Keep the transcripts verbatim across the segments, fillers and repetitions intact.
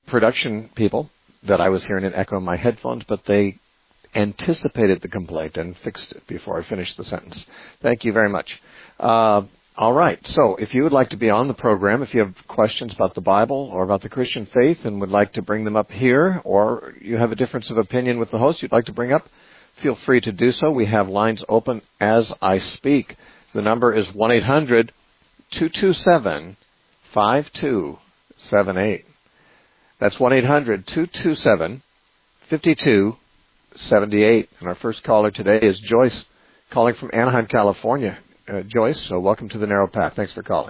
production people that I was hearing an echo in my headphones, but they anticipated the complaint and fixed it before I finished the sentence. Thank you very much. Uh, all right. So if you would like to be on the program, if you have questions about the Bible or about the Christian faith and would like to bring them up here, or you have a difference of opinion with the host you'd like to bring up, feel free to do so. We have lines open as I speak. The number is one eight hundred two two seven five two seven eight. That's one eight hundred two two seven five two seven eight. And our first caller today is Joyce, calling from Anaheim, California. Uh, Joyce, so welcome to the Narrow Path. Thanks for calling.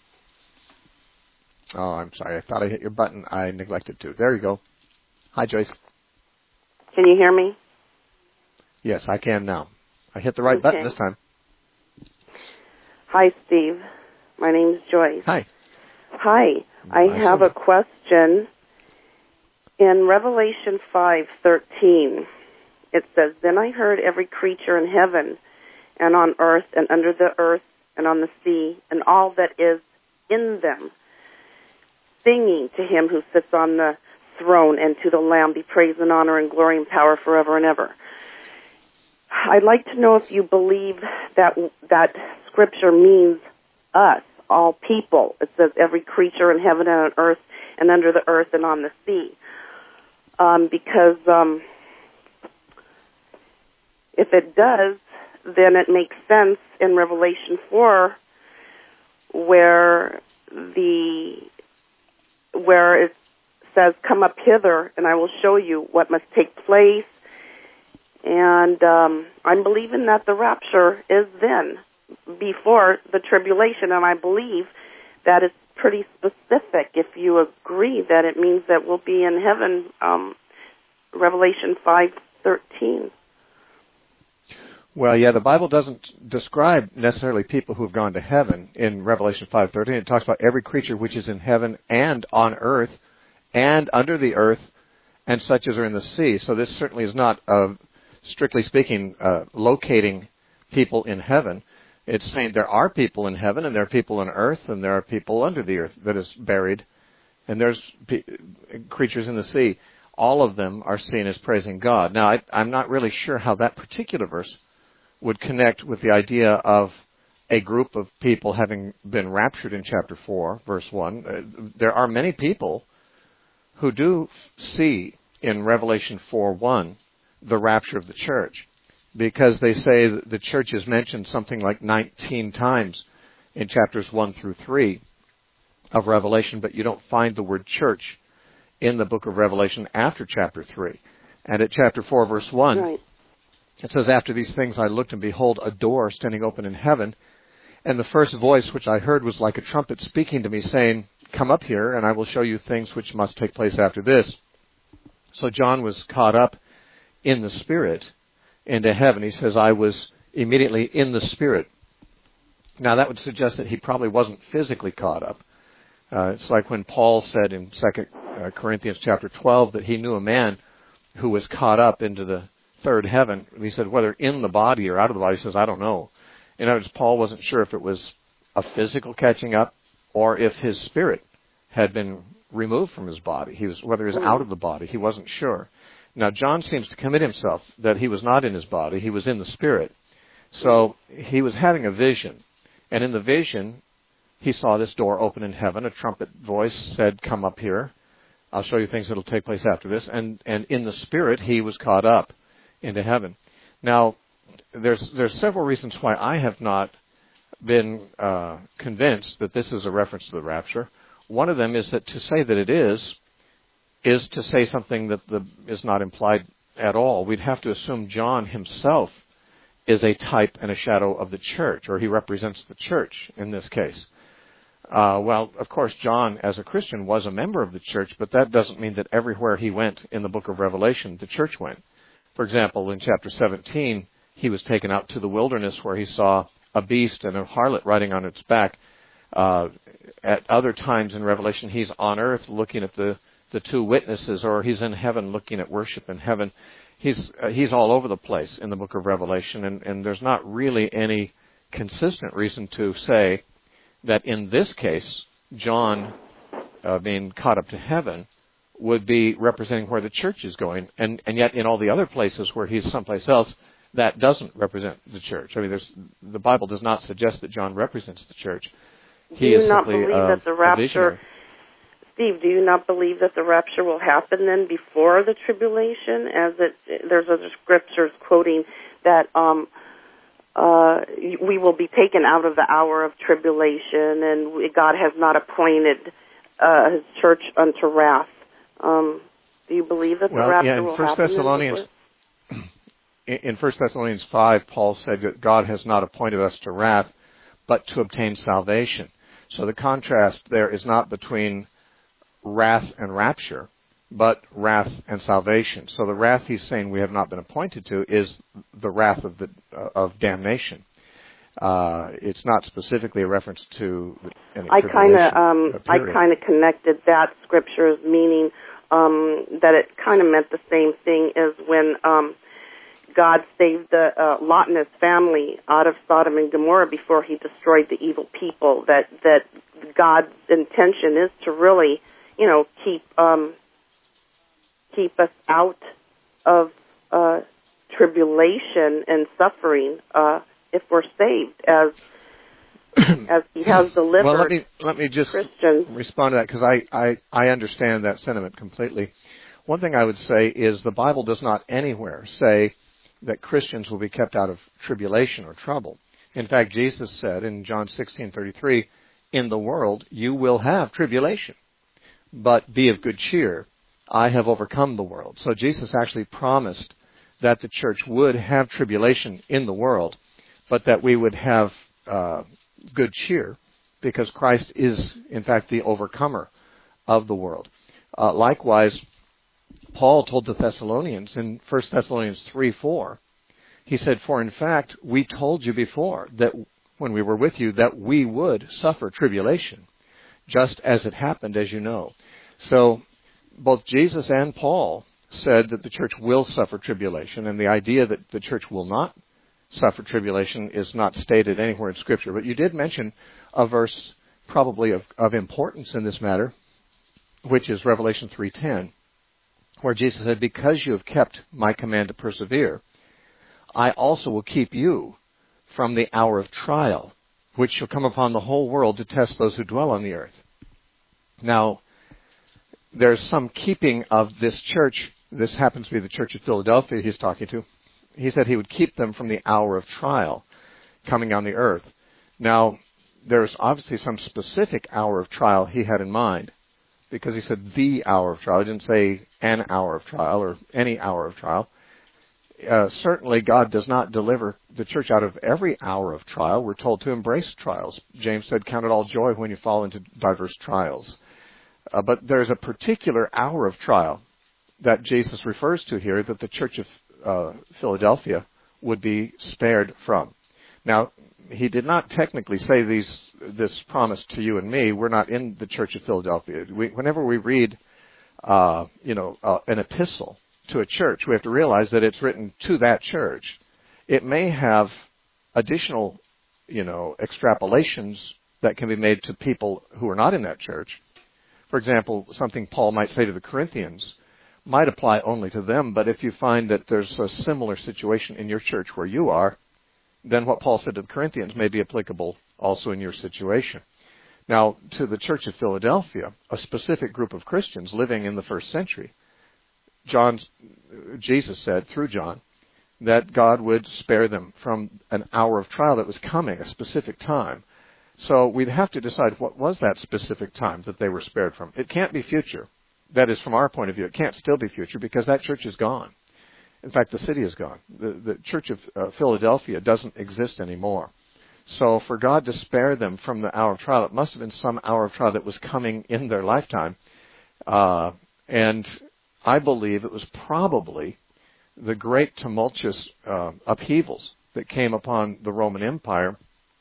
Oh, I'm sorry. I thought I hit your button. I neglected to. There you go. Hi, Joyce. Can you hear me? Yes, I can now. I hit the right okay. button this time. Hi, Steve. My name's Joyce. Hi. Hi. I Hi, have Steve. a question. In Revelation five thirteen, it says, "Then I heard every creature in heaven and on earth and under the earth and on the sea and all that is in them, singing to him who sits on the throne and to the Lamb be praise and honor and glory and power forever and ever." I'd like to know if you believe that that scripture means us, all people. It says every creature in heaven and on earth and under the earth and on the sea. Um, because um, if it does, then it makes sense in Revelation four where the where it says, "Come up hither, and I will show you what must take place." And um, I'm believing that the rapture is then, before the tribulation, and I believe that it's pretty specific if you agree that it means that we'll be in heaven, um, Revelation five thirteen. Well, yeah, the Bible doesn't describe necessarily people who have gone to heaven in Revelation five thirteen. It talks about every creature which is in heaven and on earth and under the earth and such as are in the sea. So this certainly is not, uh, strictly speaking, uh, locating people in heaven. It's saying there are people in heaven and there are people on earth and there are people under the earth that is buried and there's pe- creatures in the sea. All of them are seen as praising God. Now, I, I'm not really sure how that particular verse would connect with the idea of a group of people having been raptured in chapter four, verse one. Uh, there are many people who do see in Revelation four one the rapture of the church, because they say that the church is mentioned something like nineteen times in chapters one through three of Revelation, but you don't find the word church in the book of Revelation after chapter three. And at chapter four, verse one, right. It says, "After these things I looked, and behold, a door standing open in heaven. And the first voice which I heard was like a trumpet speaking to me, saying, 'Come up here, and I will show you things which must take place after this.'" So John was caught up in the Spirit into heaven. He says, "I was immediately in the Spirit." Now, that would suggest that he probably wasn't physically caught up. Uh, it's like when Paul said in Second Corinthians chapter twelve that he knew a man who was caught up into the third heaven. He said, whether in the body or out of the body, he says, "I don't know." In other words, Paul wasn't sure if it was a physical catching up or if his spirit had been removed from his body. He was, whether he was out of the body, he wasn't sure. Now, John seems to commit himself that he was not in his body, he was in the Spirit. So he was having a vision. And in the vision, he saw this door open in heaven. A trumpet voice said, "Come up here. I'll show you things that will take place after this." And, and in the Spirit, he was caught up into heaven. Now, there's there's several reasons why I have not been uh, convinced that this is a reference to the rapture. One of them is that to say that it is, is to say something that the, is not implied at all. We'd have to assume John himself is a type and a shadow of the church, or he represents the church in this case. Uh, well, of course, John, as a Christian, was a member of the church, but that doesn't mean that everywhere he went in the book of Revelation, the church went. For example, in chapter seventeen, he was taken out to the wilderness where he saw a beast and a harlot riding on its back. Uh, at other times in Revelation, he's on earth looking at the, the two witnesses, or he's in heaven looking at worship in heaven. He's uh, he's all over the place in the book of Revelation, and, and there's not really any consistent reason to say that in this case, John uh, being caught up to heaven would be representing where the church is going, and, and yet in all the other places where he's someplace else, that doesn't represent the church. I mean, there's, the Bible does not suggest that John represents the church. He do you is not simply believe a, that the rapture, Steve, do you not believe that the rapture will happen then before the tribulation? As it, there's other scriptures quoting that um, uh, we will be taken out of the hour of tribulation, and God has not appointed uh, his church unto wrath. Um, do you believe that the well, rapture yeah, in will First happen? Thessalonians, in First Thessalonians five, Paul said that God has not appointed us to wrath, but to obtain salvation. So the contrast there is not between wrath and rapture, but wrath and salvation. So the wrath he's saying we have not been appointed to is the wrath of the uh, of damnation. Uh, it's not specifically a reference to any I kind of um, I period. kind of connected that scripture as meaning um, that it kind of meant the same thing as when um, God saved the uh, Lot and his family out of Sodom and Gomorrah before he destroyed the evil people. That that God's intention is to really, you know, keep um, keep us out of uh, tribulation and suffering uh, if we're saved, as as He has delivered well, let me let me just Christians. respond to that, because I, I I understand that sentiment completely. One thing I would say is the Bible does not anywhere say that Christians will be kept out of tribulation or trouble. In fact, Jesus said in John sixteen thirty-three, "In the world you will have tribulation, but be of good cheer. I have overcome the world." So Jesus actually promised that the church would have tribulation in the world, but that we would have uh, good cheer, because Christ is, in fact, the overcomer of the world. Uh, likewise, Paul told the Thessalonians in First Thessalonians three four, he said, "For in fact, we told you before that when we were with you that we would suffer tribulation, just as it happened, as you know." So both Jesus and Paul said that the church will suffer tribulation, and the idea that the church will not suffer tribulation is not stated anywhere in Scripture. But you did mention a verse probably of, of importance in this matter, which is Revelation three ten, where Jesus said, "Because you have kept my command to persevere, I also will keep you from the hour of trial, which shall come upon the whole world to test those who dwell on the earth." Now, there's some keeping of this church. This happens to be the church of Philadelphia he's talking to. He said he would keep them from the hour of trial coming on the earth. Now, there's obviously some specific hour of trial he had in mind, because he said the hour of trial. He didn't say an hour of trial or any hour of trial. Uh, certainly, God does not deliver the church out of every hour of trial. We're told to embrace trials. James said, "Count it all joy when you fall into diverse trials." Uh, but there's a particular hour of trial that Jesus refers to here that the church of uh, Philadelphia would be spared from. Now, he did not technically say these this promise to you and me. We're not in the church of Philadelphia. We, whenever we read, uh, you know, uh, an epistle to a church, we have to realize that it's written to that church. It may have additional, you know, extrapolations that can be made to people who are not in that church. For example, something Paul might say to the Corinthians might apply only to them, but if you find that there's a similar situation in your church where you are, then what Paul said to the Corinthians may be applicable also in your situation. Now, to the church of Philadelphia, a specific group of Christians living in the first century, John, Jesus said through John that God would spare them from an hour of trial that was coming, a specific time. So we'd have to decide what was that specific time that they were spared from. It can't be future. That is, from our point of view, it can't still be future, because that church is gone. In fact, the city is gone. The, the church of uh, Philadelphia doesn't exist anymore. So for God to spare them from the hour of trial, it must have been some hour of trial that was coming in their lifetime. Uh, and I believe it was probably the great tumultuous uh, upheavals that came upon the Roman Empire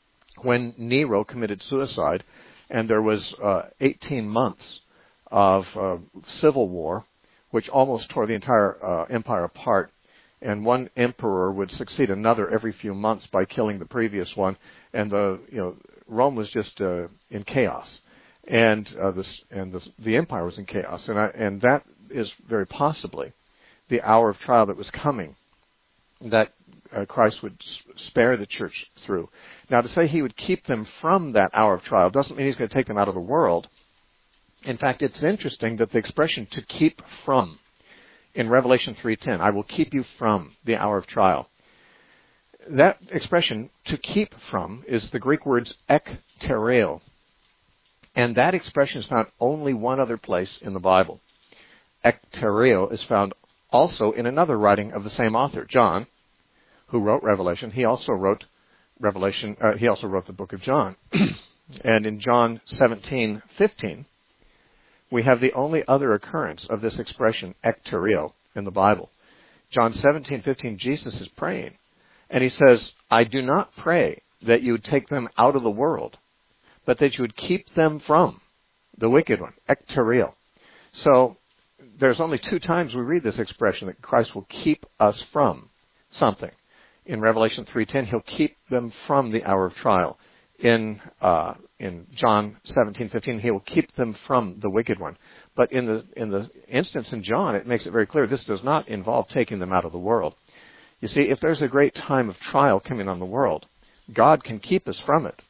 when Nero committed suicide, and there was uh, eighteen months of uh, civil war, which almost tore the entire uh, empire apart. And one emperor would succeed another every few months by killing the previous one, and the you know Rome was just uh, in chaos. and uh, this and the, the empire was in chaos, and I, and that is very possibly the hour of trial that was coming, that uh, Christ would spare the church through. Now, to say he would keep them from that hour of trial doesn't mean he's going to take them out of the world. In fact, it's interesting that the expression "to keep from" in Revelation three ten, I will keep you from the hour of trial. That expression, "to keep from," is the Greek words ektereo. And that expression is found only one other place in the Bible. Ektereo is found also in another writing of the same author, John, who wrote Revelation. He also wrote Revelation. Uh, he also wrote the book of John. And in John seventeen fifteen, we have the only other occurrence of this expression, ektereo, in the Bible. John seventeen fifteen, Jesus is praying, and he says, "I do not pray that you would take them out of the world, but that you would keep them from the wicked one," ektereo. So there's only two times we read this expression that Christ will keep us from something. In Revelation three ten, he'll keep them from the hour of trial. In uh, in John seventeen fifteen, he will keep them from the wicked one. But in the in the instance in John, it makes it very clear this does not involve taking them out of the world. You see, if there's a great time of trial coming on the world, God can keep us from it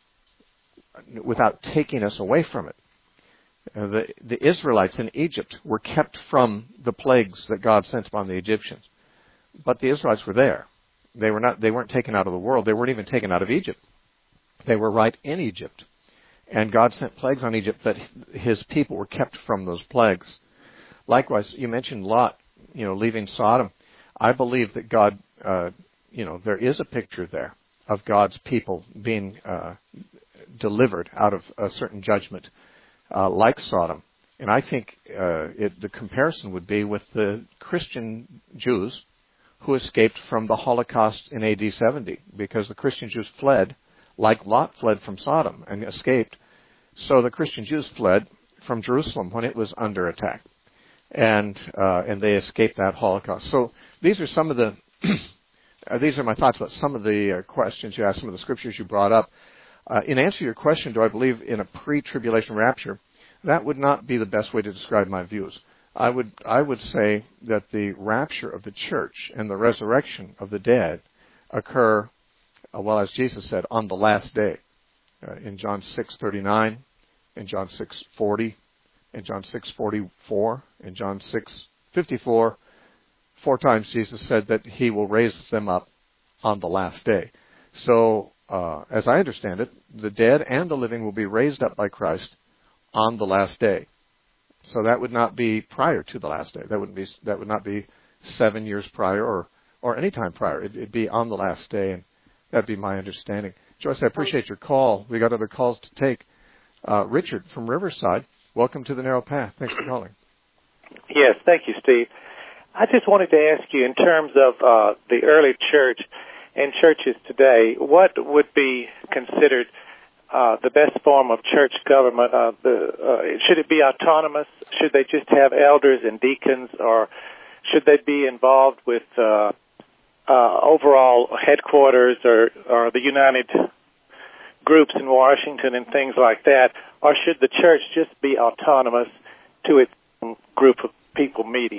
without taking us away from it. Uh, the, the Israelites in Egypt were kept from the plagues that God sent upon the Egyptians. But the Israelites were there. They were not. They weren't taken out of the world. They weren't even taken out of Egypt. They were right in Egypt. And God sent plagues on Egypt, but his people were kept from those plagues. Likewise, you mentioned Lot, you know, leaving Sodom. I believe that God, uh, you know, there is a picture there of God's people being uh, delivered out of a certain judgment, uh, like Sodom. And I think uh, it, the comparison would be with the Christian Jews who escaped from the Holocaust in A D seventy, because the Christian Jews fled, like Lot fled from Sodom and escaped. So the Christian Jews fled from Jerusalem when it was under attack, and uh, and they escaped that Holocaust. So these are some of the uh, these are my thoughts about some of the uh, questions you asked, some of the scriptures you brought up. Uh, in answer to your question, do I believe in a pre-tribulation rapture? That would not be the best way to describe my views. I would I would say that the rapture of the church and the resurrection of the dead occur, uh, well, as Jesus said, on the last day. Uh, in John six thirty-nine, in John six forty, in John six forty-four, in John six fifty-four, four times Jesus said that he will raise them up on the last day. So, uh, as I understand it, the dead and the living will be raised up by Christ on the last day. So that would not be prior to the last day. That wouldn't be. That would not be seven years prior or or any time prior. It, it'd be on the last day, and that'd be my understanding. Joyce, I appreciate your call. We got other calls to take. Uh, Richard from Riverside, welcome to the Narrow Path. Thanks for calling. Yes, thank you, Steve. I just wanted to ask you, in terms of uh, the early church and churches today, what would be considered Uh, the best form of church government? Uh, the, uh, should it be autonomous? Should they just have elders and deacons, or should they be involved with uh, uh, overall headquarters or, or the united groups in Washington and things like that? Or should the church just be autonomous to its group of people meeting?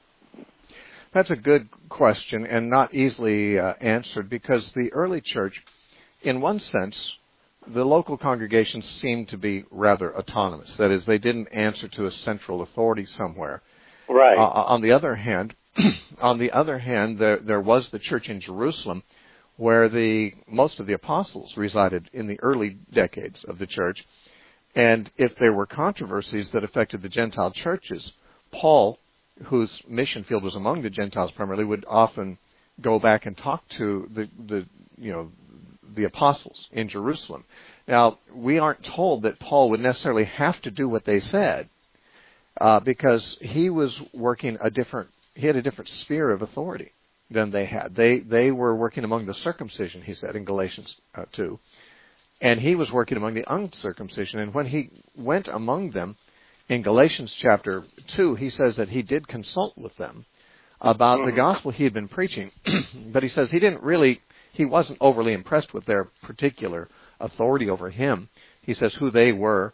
That's a good question and not easily uh, answered, because the early church, in one sense, the local congregations seemed to be rather autonomous. That is, they didn't answer to a central authority somewhere. Right. Uh, on the other hand, on the other hand, there, there was the church in Jerusalem, where the most of the apostles resided in the early decades of the church. And if there were controversies that affected the Gentile churches, Paul, whose mission field was among the Gentiles primarily, would often go back and talk to the, the you know, the apostles in Jerusalem. Now, we aren't told that Paul would necessarily have to do what they said, uh, because he was working a different, he had a different sphere of authority than they had. They they were working among the circumcision, he said in Galatians uh, two, and he was working among the uncircumcision. And when he went among them in Galatians chapter two, he says that he did consult with them about the gospel he had been preaching, but he says he didn't really He wasn't overly impressed with their particular authority over him. He says who they were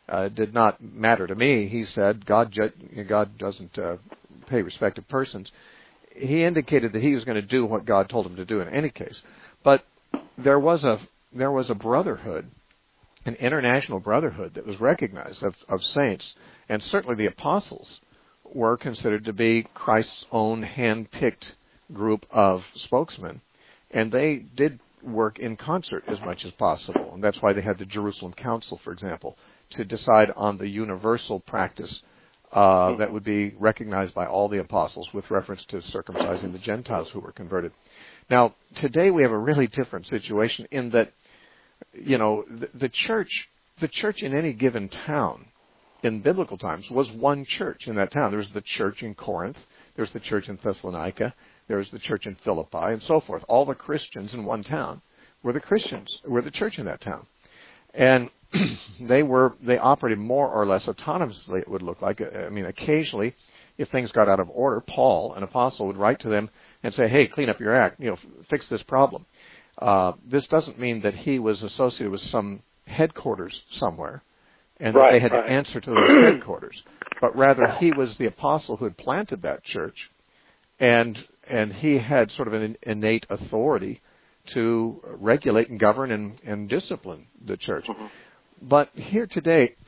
uh, did not matter to me. He said, God, ju- God doesn't uh, pay respect of persons. He indicated that he was going to do what God told him to do in any case. But there was a there was a brotherhood, an international brotherhood that was recognized of, of saints, and certainly the apostles were considered to be Christ's own hand-picked group of spokesmen, and they did work in concert as much as possible. And that's why they had the Jerusalem Council, for example, to decide on the universal practice uh, that would be recognized by all the apostles with reference to circumcising the Gentiles who were converted. Now, today we have a really different situation in that, you know, the, the church, the church in any given town in biblical times was one church in that town. There was the church in Corinth, there was the church in Thessalonica, there was the church in Philippi, and so forth. All the Christians in one town were the Christians, were the church in that town. And they were, they operated more or less autonomously, it would look like. I mean, occasionally, if things got out of order, Paul, an apostle, would write to them and say, hey, clean up your act, you know, fix this problem. Uh, this doesn't mean that he was associated with some headquarters somewhere, and right, that they had right. to answer to those headquarters. But rather, he was the apostle who had planted that church, and and he had sort of an innate authority to regulate and govern and, and discipline the church. Mm-hmm. But here today,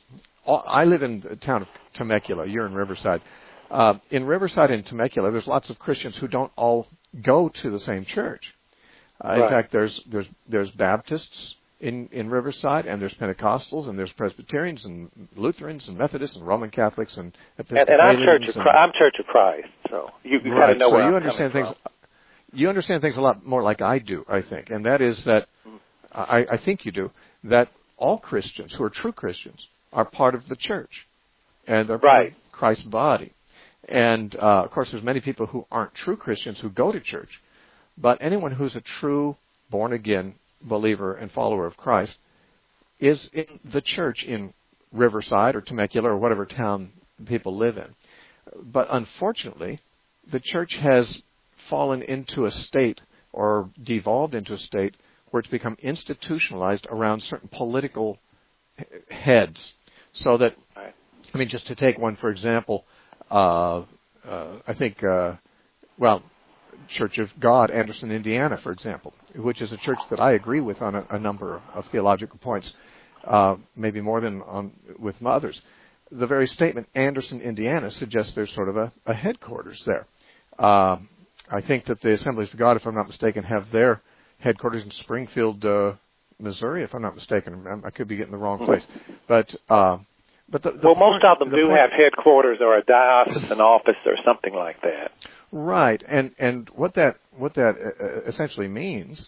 I live in the town of Temecula. You're in Riverside. Uh, in Riverside and Temecula, there's lots of Christians who don't all go to the same church. Uh, right. In fact, there's there's there's Baptists in, in Riverside, and there's Pentecostals, and there's Presbyterians, and Lutherans, and Methodists, and Roman Catholics, and Episcopalians. And, and I'm Church of Christ. I'm Church of Christ, so you, you right. kind of know so where you I'm understand coming things. from. You understand things a lot more like I do, I think, and that is that mm-hmm. I, I think you do that. All Christians who are true Christians are part of the church, and they're part right. of Christ's body. And uh, of course, there's many people who aren't true Christians who go to church, but anyone who's a true born-again believer and follower of Christ is in the church in Riverside or Temecula or whatever town people live in. But unfortunately, the church has fallen into a state or devolved into a state where it's become institutionalized around certain political heads. So that, I mean, just to take one for example, uh, uh, I think, uh, well, Church of God, Anderson, Indiana, for example, which is a church that I agree with on a, a number of theological points, uh, maybe more than on, with others. The very statement, Anderson, Indiana, suggests there's sort of a, a headquarters there. Uh, I think that the Assemblies of God, if I'm not mistaken, have their headquarters in Springfield, uh, Missouri, if I'm not mistaken. I could be getting the wrong place. But uh, but the, the Well, point, most of them do point, have headquarters or a diocesan office or something like that. Right, and and what that what that uh, essentially means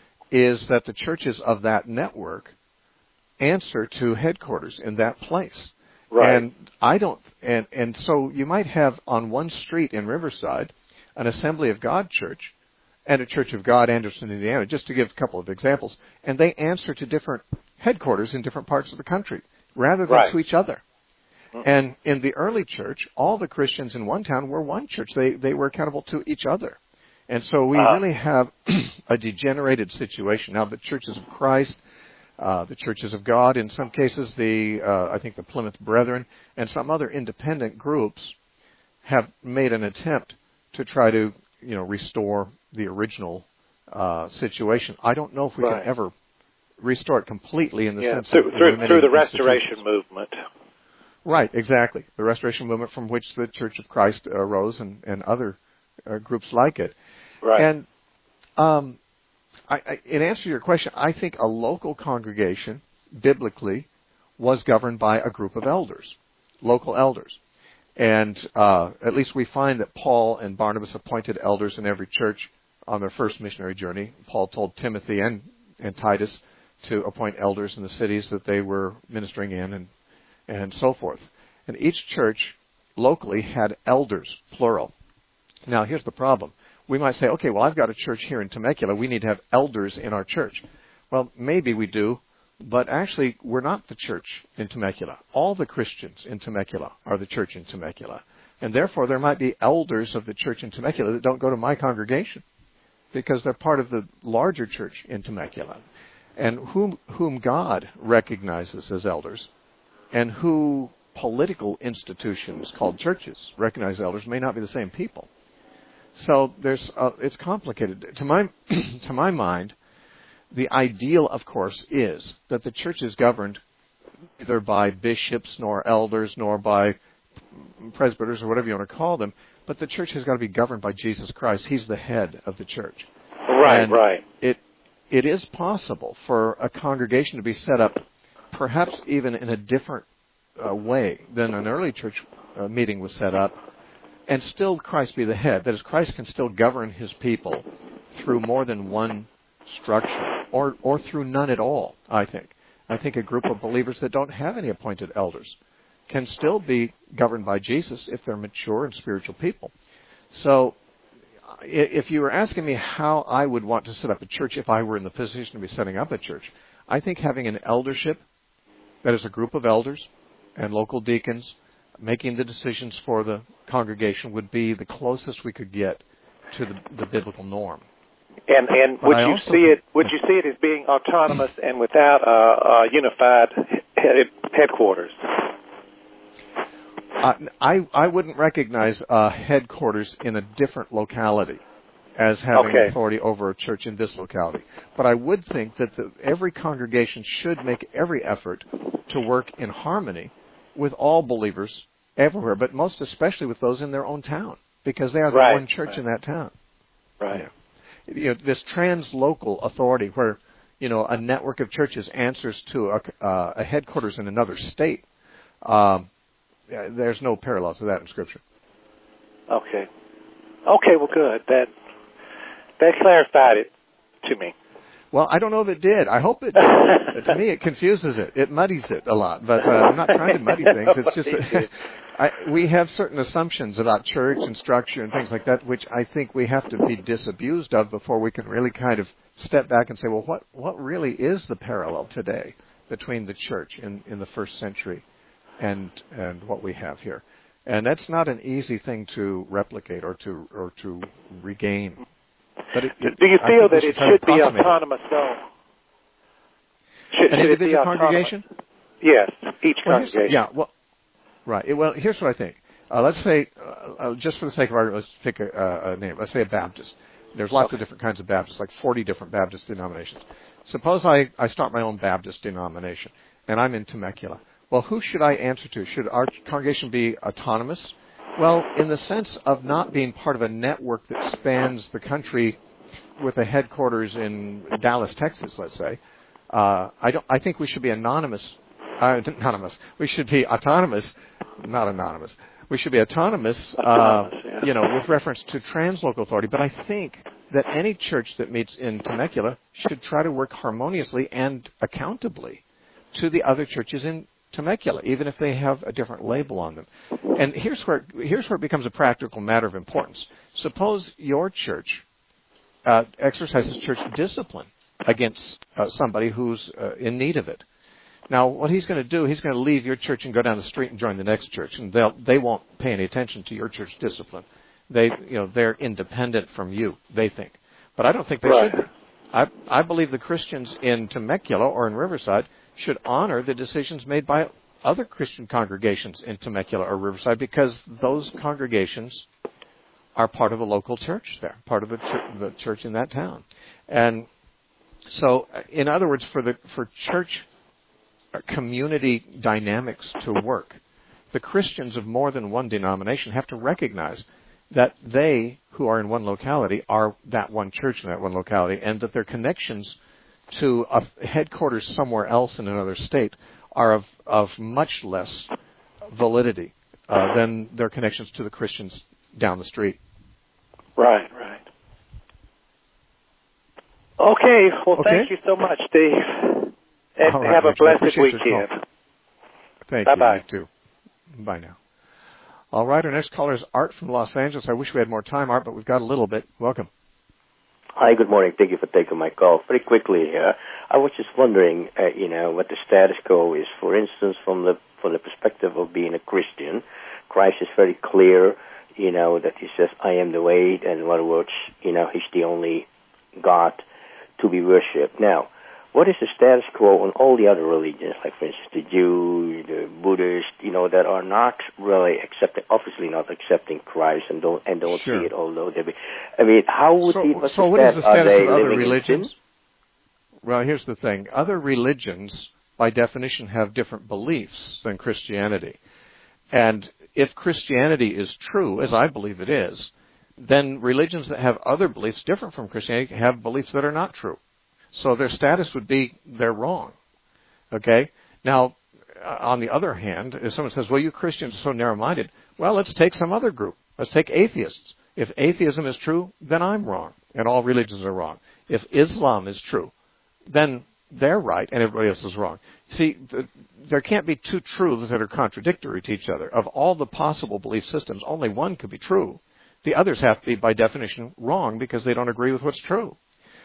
is that the churches of that network answer to headquarters in that place. Right. And I don't, and and so you might have on one street in Riverside an Assembly of God church and a Church of God, Anderson, Indiana, just to give a couple of examples, and they answer to different headquarters in different parts of the country rather than right. to each other. And in the early church, all the Christians in one town were one church. They they were accountable to each other. And so we uh, really have a degenerated situation. Now, the churches of Christ, uh, the churches of God, in some cases, the uh, I think the Plymouth Brethren, and some other independent groups have made an attempt to try to, you know, restore the original uh, situation. I don't know if we right. can ever restore it completely in the yeah, sense through, of through, through the Restoration movement. Right, exactly. The Restoration movement from which the Church of Christ arose and, and other uh, groups like it. Right. And um, I, I, in answer to your question, I think a local congregation, biblically, was governed by a group of elders, local elders. And uh, at least we find that Paul and Barnabas appointed elders in every church on their first missionary journey. Paul told Timothy and, and Titus to appoint elders in the cities that they were ministering in, and and so forth. And each church locally had elders, plural. Now, here's the problem. We might say, okay, well, I've got a church here in Temecula. We need to have elders in our church. Well, maybe we do, but actually, we're not the church in Temecula. All the Christians in Temecula are the church in Temecula. And therefore, there might be elders of the church in Temecula that don't go to my congregation because they're part of the larger church in Temecula. And whom, whom God recognizes as elders and who political institutions called churches recognize elders may not be the same people. So there's uh, it's complicated. To my to my mind, the ideal, of course, is that the church is governed neither by bishops nor elders nor by presbyters or whatever you want to call them, but the church has got to be governed by Jesus Christ. He's the head of the church. Right, and right. It it is possible for a congregation to be set up, perhaps even in a different uh, way than an early church uh, meeting was set up, and still Christ be the head. That is, Christ can still govern his people through more than one structure, or or through none at all, I think. I think a group of believers that don't have any appointed elders can still be governed by Jesus if they're mature and spiritual people. So if you were asking me how I would want to set up a church if I were in the position to be setting up a church, I think having an eldership, that is a group of elders and local deacons making the decisions for the congregation, would be the closest we could get to the, the biblical norm. And and would you see it? Would you see it as being autonomous and without a, a unified head, headquarters? Uh, I I wouldn't recognize uh, headquarters in a different locality as having okay. authority over a church in this locality. But I would think that the, every congregation should make every effort to work in harmony with all believers everywhere, but most especially with those in their own town, because they are the right. one church right. in that town. Right. Yeah. You know, this translocal authority where, you know, a network of churches answers to a, uh, a headquarters in another state, um, there's no parallel to that in Scripture. Okay. Okay, well, good. That that clarified it to me. Well, I don't know if it did. I hope it did. To me, it confuses it. It muddies it a lot. But uh, I'm not trying to muddy things. It's just a, I, we have certain assumptions about church and structure and things like that, which I think we have to be disabused of before we can really kind of step back and say, well, what, what really is the parallel today between the church in, in the first century and and what we have here? And that's not an easy thing to replicate or to or to regain. But it, it, do you feel that it should be autonomous, though? Should, An should individual it be congregation? Yes, each well, congregation. Yeah, well, right. Well, here's what I think. Uh, let's say, uh, just for the sake of argument, let's pick a, uh, a name. Let's say a Baptist. There's lots okay. of different kinds of Baptists, like forty different Baptist denominations. Suppose I, I start my own Baptist denomination, and I'm in Temecula. Well, who should I answer to? Should our congregation be autonomous? Well, in the sense of not being part of a network that spans the country with a headquarters in Dallas, Texas, let's say, uh, I don't. I think we should be anonymous. Uh, anonymous. We should be autonomous, not anonymous. We should be autonomous, autonomous uh, yeah. you know, with reference to translocal authority. But I think that any church that meets in Temecula should try to work harmoniously and accountably to the other churches in Temecula, even if they have a different label on them. And here's where here's where it becomes a practical matter of importance. Suppose your church uh, exercises church discipline against uh, somebody who's uh, in need of it. Now, what he's going to do, he's going to leave your church and go down the street and join the next church, and they'll they won't pay any attention to your church discipline. They, you know, they're independent from you, they think. But I don't think they right. should be. I I believe the Christians in Temecula or in Riverside should honor the decisions made by other Christian congregations in Temecula or Riverside, because those congregations are part of a local church there, part of a ch- the church in that town. And so, in other words, for the for church community dynamics to work, the Christians of more than one denomination have to recognize that they, who are in one locality, are that one church in that one locality, and that their connections to a headquarters somewhere else in another state are of, of much less validity uh, than their connections to the Christians down the street. Right, right. Okay, well, okay. thank you so much, Steve. And right, have Richard, a blessed weekend. Thank Bye-bye. you. You too. Bye now. All right, our next caller is Art from Los Angeles. I wish we had more time, Art, but we've got a little bit. Welcome. Hi, good morning. Thank you for taking my call. Very quickly, uh, I was just wondering, uh, you know, what the status quo is. For instance, from the from the perspective of being a Christian, Christ is very clear, you know, that he says, I am the way, and in other words, you know, he's the only God to be worshipped. Now, what is the status quo on all the other religions, like, for instance, the Jew, the Buddhist, you know, that are not really accepting, obviously not accepting Christ and don't and don't Sure. see it, although they be, I mean, how would So, the, what's so the what is the stat- are status they of other living in religions? sin? Well, here's the thing. Other religions, by definition, have different beliefs than Christianity. And if Christianity is true, as I believe it is, then religions that have other beliefs different from Christianity have beliefs that are not true. So their status would be they're wrong. Okay? Now, on the other hand, if someone says, well, you Christians are so narrow-minded, well, let's take some other group. Let's take atheists. If atheism is true, then I'm wrong, and all religions are wrong. If Islam is true, then they're right and everybody else is wrong. See, th- there can't be two truths that are contradictory to each other. Of all the possible belief systems, only one could be true. The others have to be, by definition, wrong because they don't agree with what's true.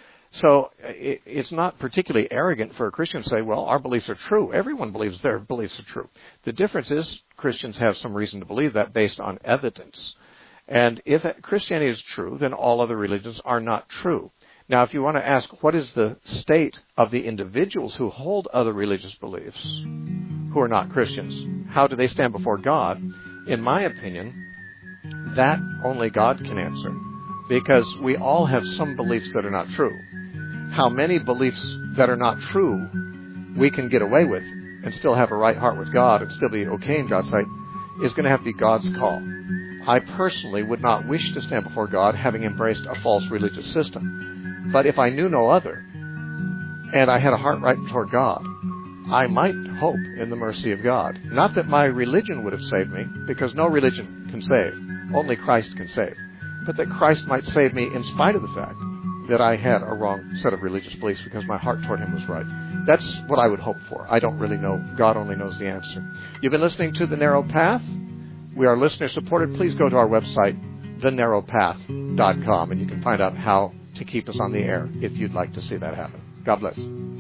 So it, it's not particularly arrogant for a Christian to say, well, our beliefs are true. Everyone believes their beliefs are true. The difference is Christians have some reason to believe that based on evidence. And if Christianity is true, then all other religions are not true. Now, if you want to ask what is the state of the individuals who hold other religious beliefs, who are not Christians, how do they stand before God? In my opinion, that only God can answer, because we all have some beliefs that are not true. How many beliefs that are not true we can get away with and still have a right heart with God and still be okay in God's sight is going to have to be God's call. I personally would not wish to stand before God having embraced a false religious system. But if I knew no other, and I had a heart right toward God, I might hope in the mercy of God. Not that my religion would have saved me, because no religion can save. Only Christ can save. But that Christ might save me in spite of the fact that I had a wrong set of religious beliefs because my heart toward Him was right. That's what I would hope for. I don't really know. God only knows the answer. You've been listening to The Narrow Path. We are listener supported. Please go to our website, the narrow path dot com, and you can find out how to keep us on the air if you'd like to see that happen. God bless.